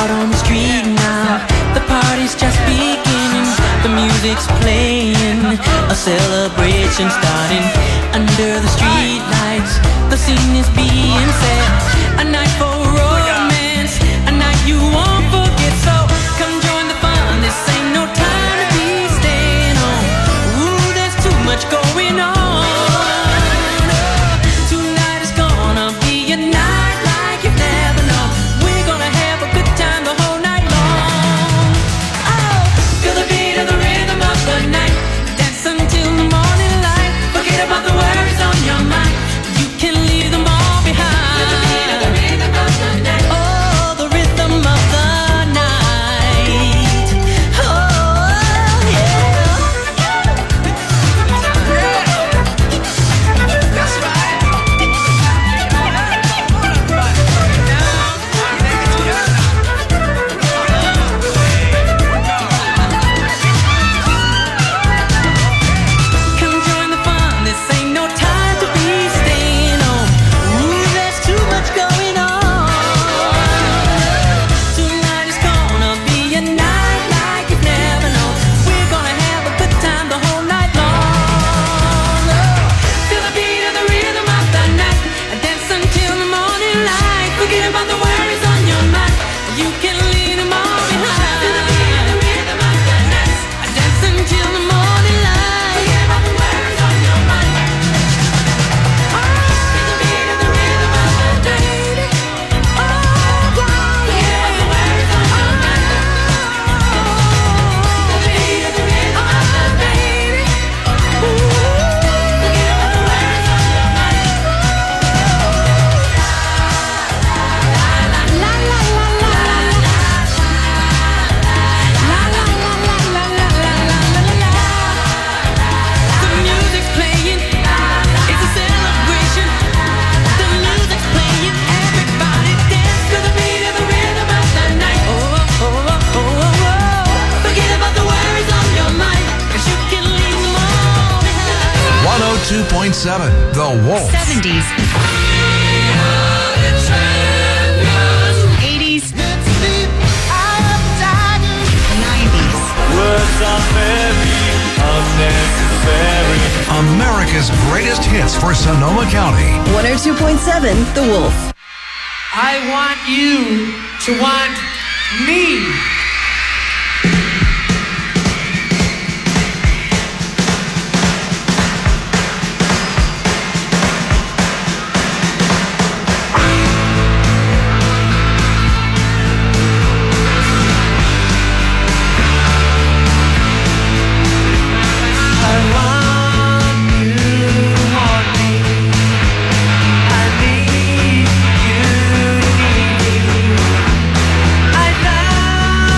out on the street now. The party's just beginning, the music's playing, a celebration starting under the street lights. The scene is being set, a night for romance, a night you won't forget. So come join the fun, this ain't no time to be staying home. Ooh, there's too much going on. Tonight is gonna be a night like you've never known. We're gonna have a good time the whole night long. Oh, feel the beat of the rhythm of the night, dance until the morning light. Forget about the worries on your mind, you can leave them all behind. Feel the beat of the rhythm of the night. Oh, the rhythm of the night. Oh, yeah. That's right. Come join the fun, this ain't no time to be staying home. Ooh, there's too much going on. Tonight is gonna be a night like you've never known. We're gonna have a good time the whole night long. Oh, feel the beat of the rhythm of the night, dance until the morning light. Forget about the worries on your mind, you can leave them all behind. Feel the beat of the rhythm of the night, dance until the morning light. Forget about the worries on your mind. Oh, feel the beat of the rhythm of the night. Oh, forget about the worries on your mind. Feel the beat of the rhythm of the night. Ooh, forget about the worries on your mind. La la la la la la. La la la la la la la la la la. The music's playing, it's a celebration. The music's playing, everybody dance to the beat of the rhythm of the night. Oh, oh, oh, oh, oh, oh. Forget about the worries on your mind, 'cause you can leave them all behind. 102.7 The Wolf. 70s, 80s, 90s. Words are very unnecessary. America's greatest hits for Sonoma County. 102.7 The Wolf. I want you to want me. I want you to want me. I need you to need me. I love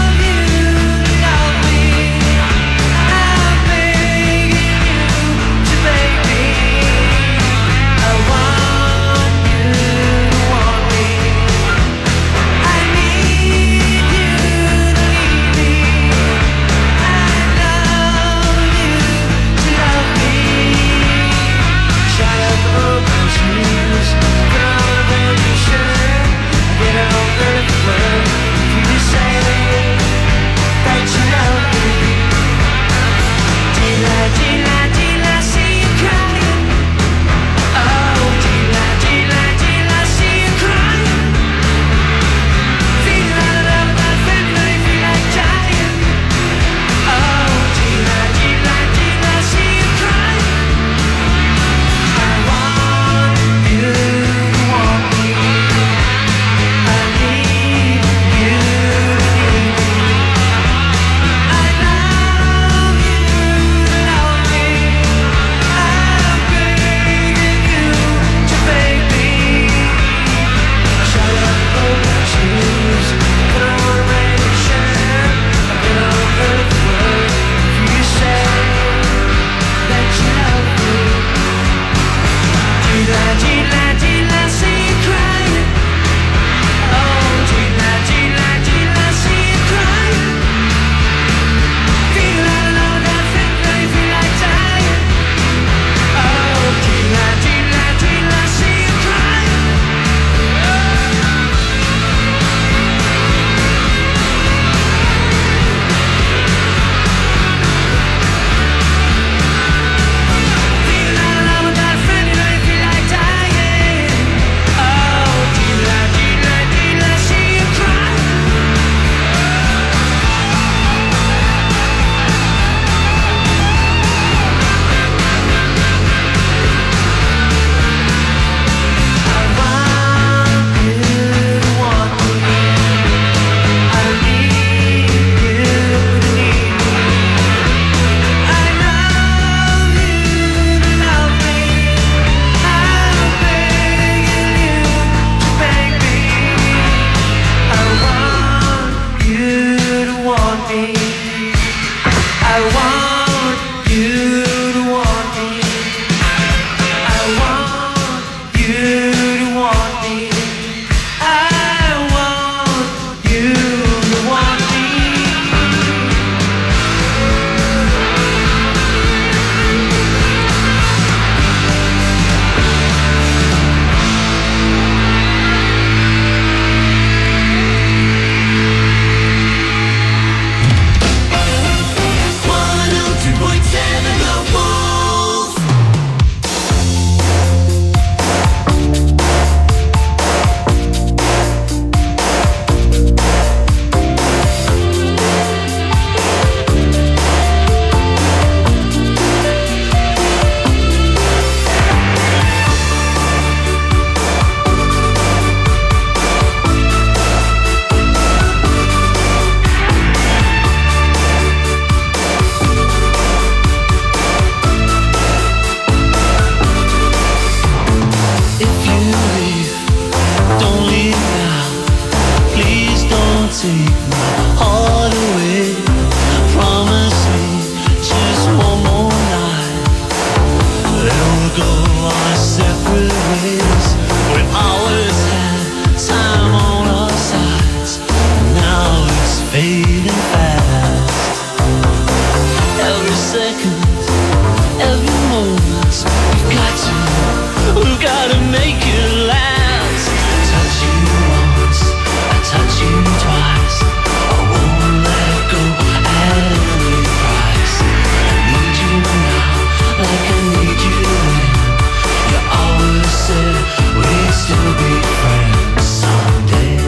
fading fast. Every second, every moment, we've got to make it last. I touch you once, I touch you twice. I won't let go at any price. I need you now, like I need you then. You always said we'd still be friends someday.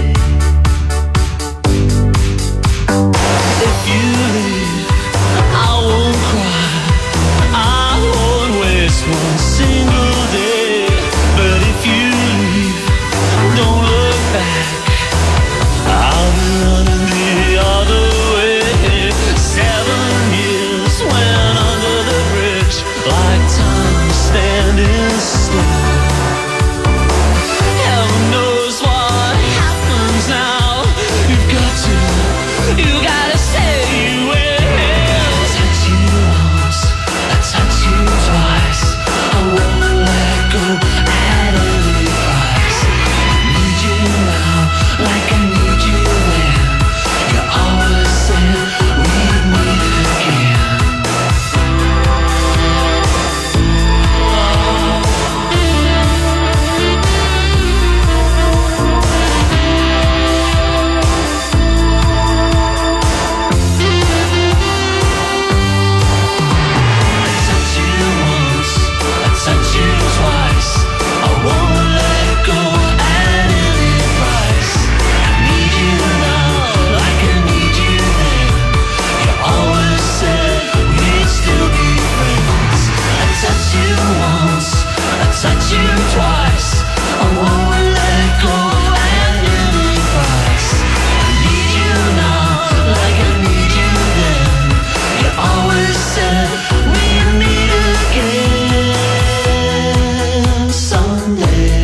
If you leave, I won't cry, I won't waste one single day. But if you leave, don't look back, I'll be running the other way. 7 years went under the bridge, like time standing still. Heaven knows what happens now. You gotta say you will. I touch you once, I touch you twice. I won't let go at any price. I need you now, like I need you then. You always said we'd meet again. Touch you twice, I won't let go at any price. I need you now, like I need you then. You always said we'd meet again someday.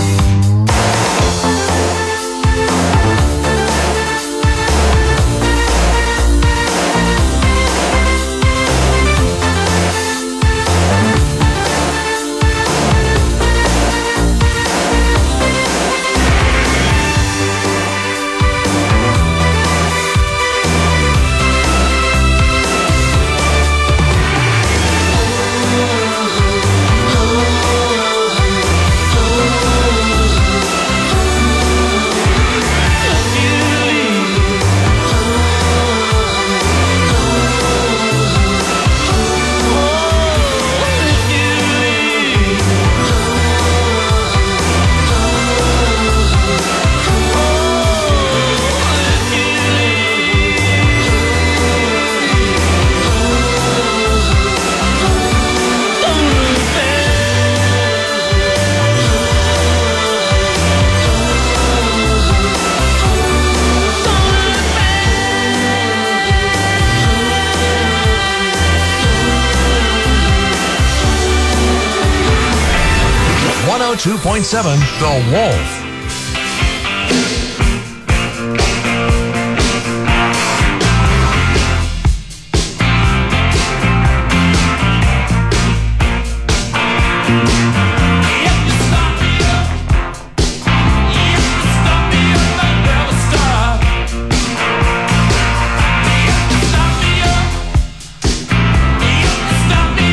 Two point seven, The Wolf.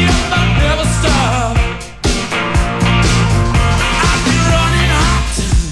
Running hot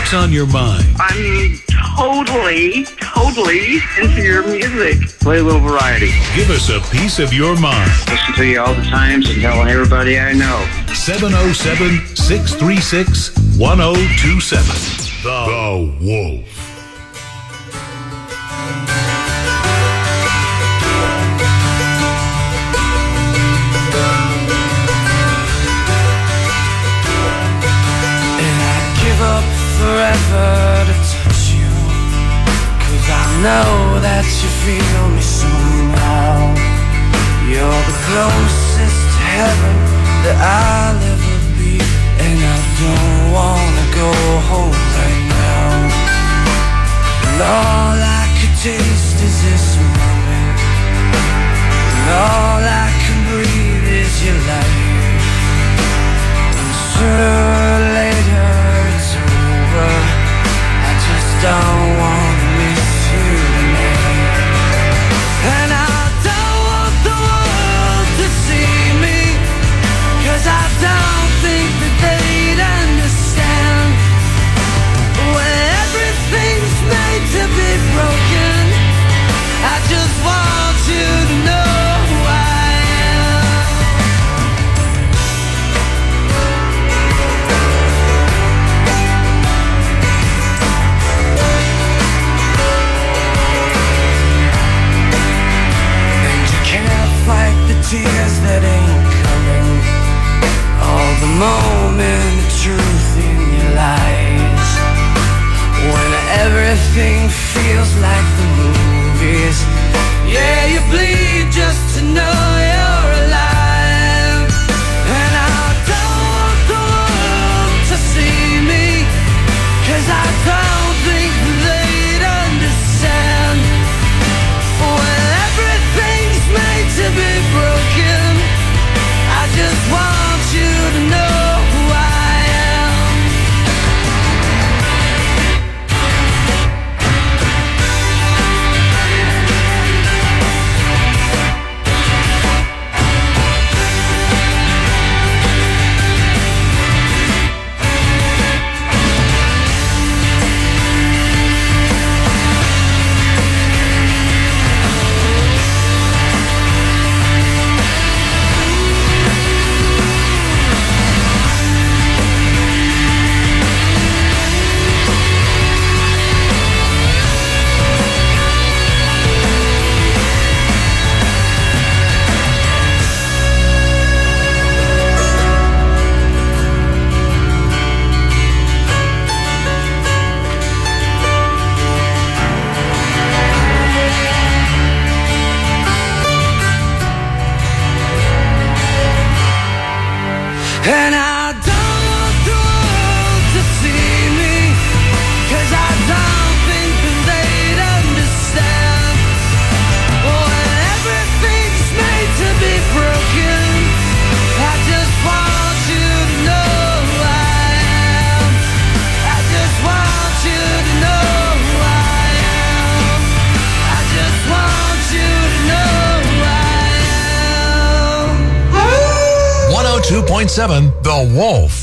what's on your mind. I'm totally into your music. Play a little variety. Give us a piece of your mind. Listen to you all the times and telling everybody I know. 707-636-1027. The Wolf. Forever to touch you, 'cause I know that you feel me somehow. You're the closest to heaven that I'll ever be, and I don't wanna go home right now. And all I could taste is this moment, and all I can breathe is your light. And sooner or later I just don't want to miss you tonight. And I don't want the world to see me, 'cause I don't think that they'd understand. When everything's made to be broken, I just want you to know who I am. Like the tears that ain't coming, all the moment of truth in your lies. When everything feels like the movies, yeah, you bleed just to know you're alive. And I don't want the world to see me, 'cause I don't think they'd understand. When everything's made to be broken, I just want you to know who I am. And I don't want the world to see me, 'cause I don't think that they'd understand. When everything's made to be broken, I just want you to know who I am. I just want you to know who I am. I just want you to know who I am. 102.7 The Wolf.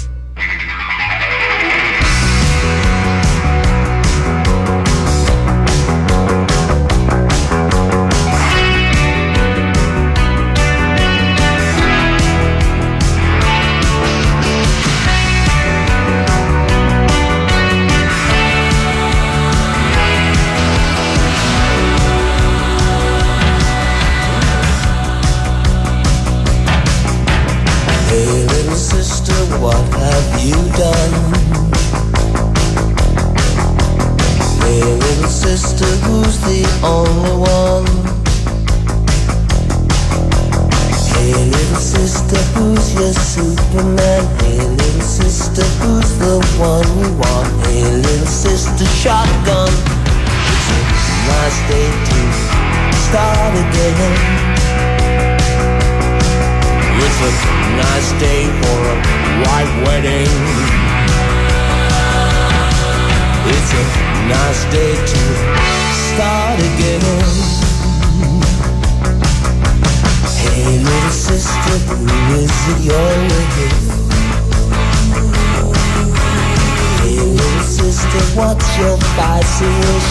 What have you done? Hey little sister, who's the only one? Hey little sister, who's your Superman? Hey little sister, who's the one you want? Hey little sister, shotgun. It's a nice day to start again. It's a nice day for a white wedding. It's a nice day to start again. Hey little sister, who is it you're with? Hey little sister, sister, what's your vice wish?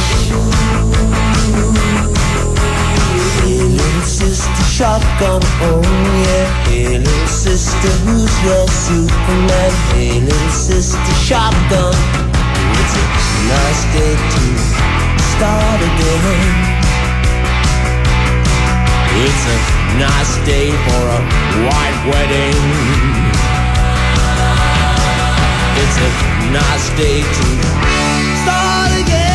Hey little sister, shotgun, oh yeah. Hey little sister, who's your Superman? Hey little sister, shotgun. It's a nice day to start again. It's a nice day for a white wedding. It's a nice day to start again.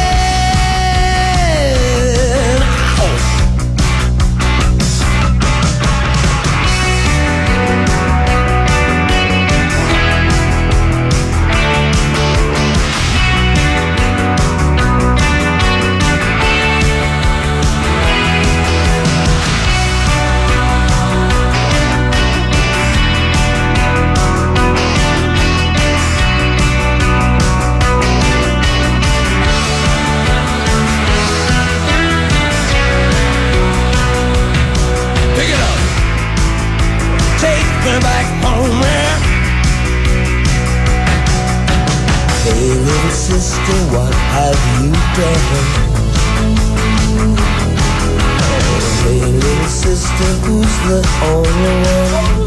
Back home, yeah. Hey little sister, what have you done? Hey little sister, who's the only one?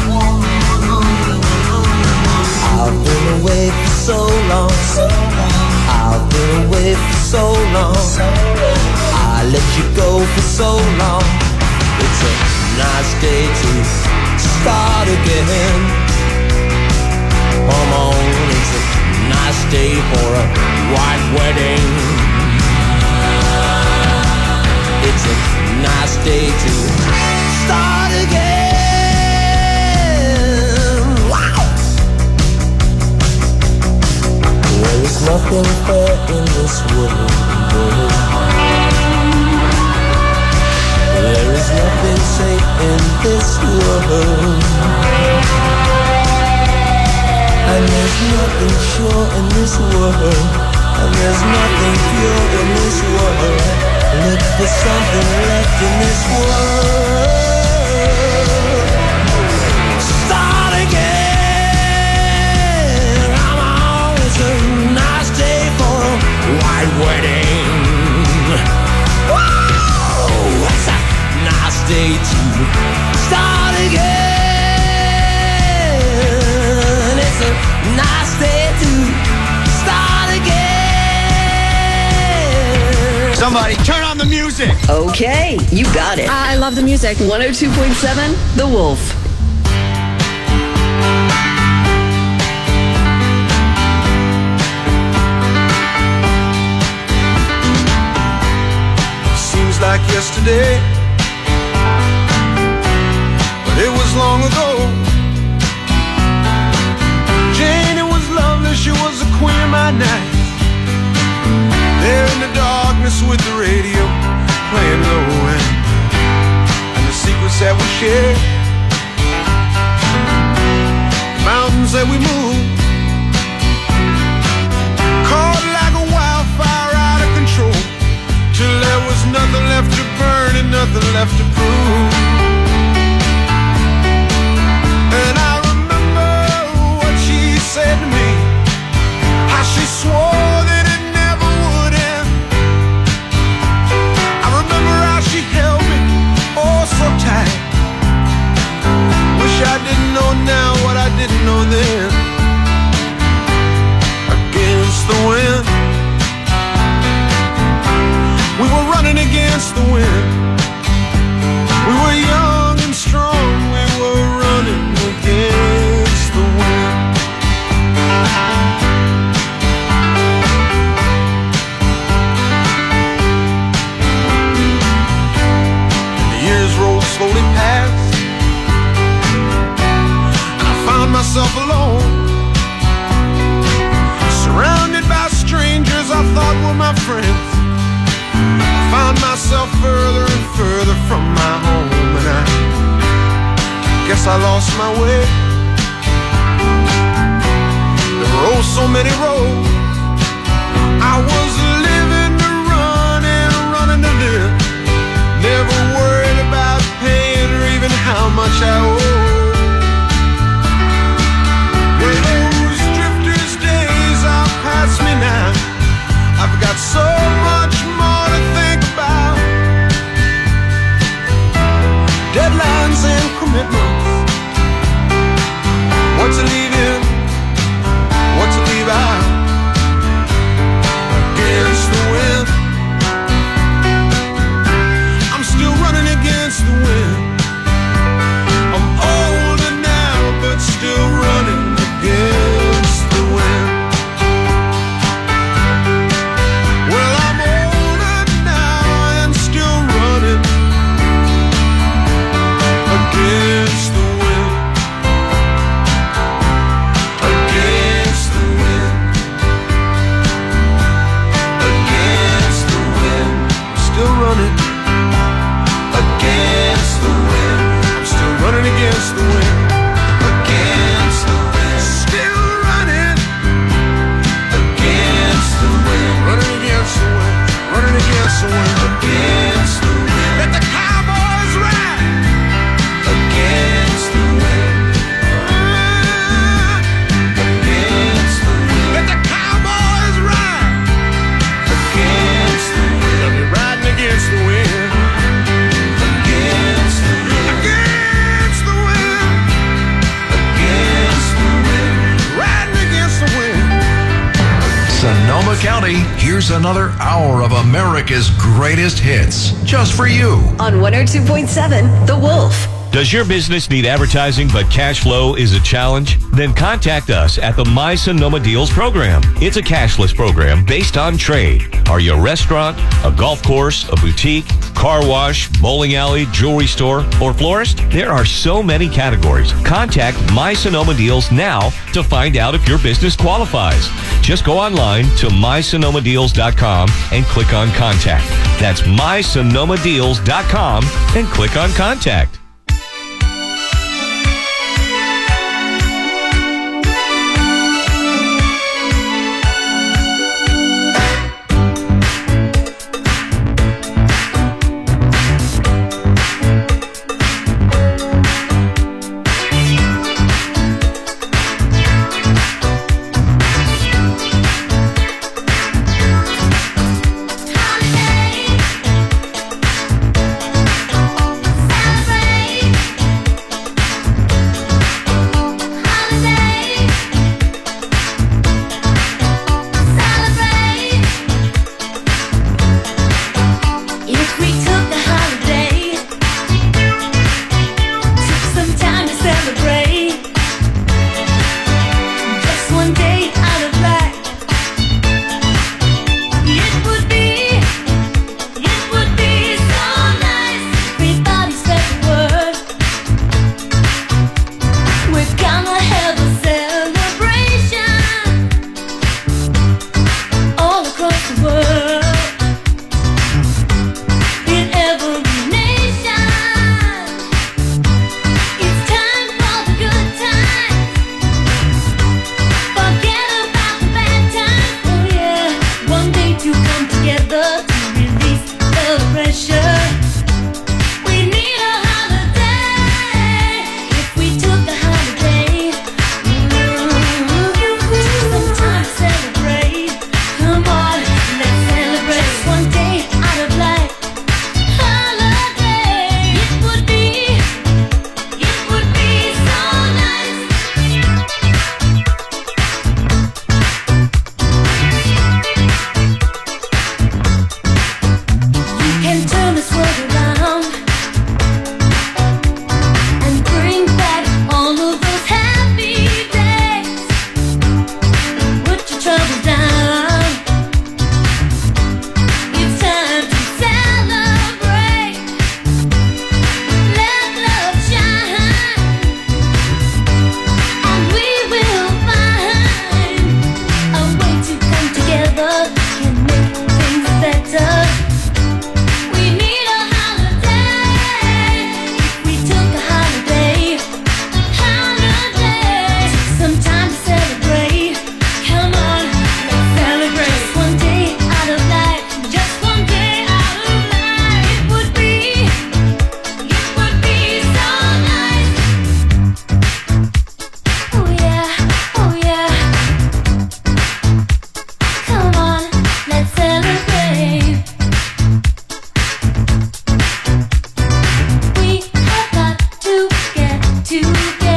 I've been away for so long. I've been away for so long. I let you go for so long. It's a nice day to start again. Come on, it's a nice day for a white wedding. It's a nice day to start again. Wow! There is nothing fair in this world. There is nothing safe in this world. And there's nothing sure in this world. And there's nothing pure in this world. Look for something left in this world. Start again. Come on, it's a nice day for a white wedding. Whoa, it's a nice day to start again. It's a nice day to start again. Somebody turn on the music. Okay, you got it. I love the music. 102.7 The Wolf. Seems like yesterday, but it was long ago. Jane, it was lovely, she was the queen of my night. There in the darkness with the radio playing low and the secrets that we shared, the mountains that we moved, caught like a wildfire out of control, till there was nothing left to burn and nothing left to prove. And I remember what she said to me, how she swore that it never would end. I remember how she held me, oh so tight. Wish I didn't know now what I didn't know then. Against the wind, we were running against the wind. We were young and strong, we were running against the wind. And the years rolled slowly past, and I found myself alone, surrounded by strangers I thought were my friends. Found myself further and further from my home, and I guess I lost my way. There were oh so many roads. I was living to run and running to live, never worried about paying or even how much I owed. Well, those drifters' days are past me now. here's another hour of America's greatest hits, just for you. On 102.7 The Wolf. Does your business need advertising but cash flow is a challenge? Then contact us at the My Sonoma Deals program. It's a cashless program based on trade. Are you a restaurant, a golf course, a boutique, car wash, bowling alley, jewelry store, or florist? There are so many categories. Contact My Sonoma Deals now to find out if your business qualifies. Just go online to mysonomadeals.com and click on contact. That's mysonomadeals.com and click on contact. together.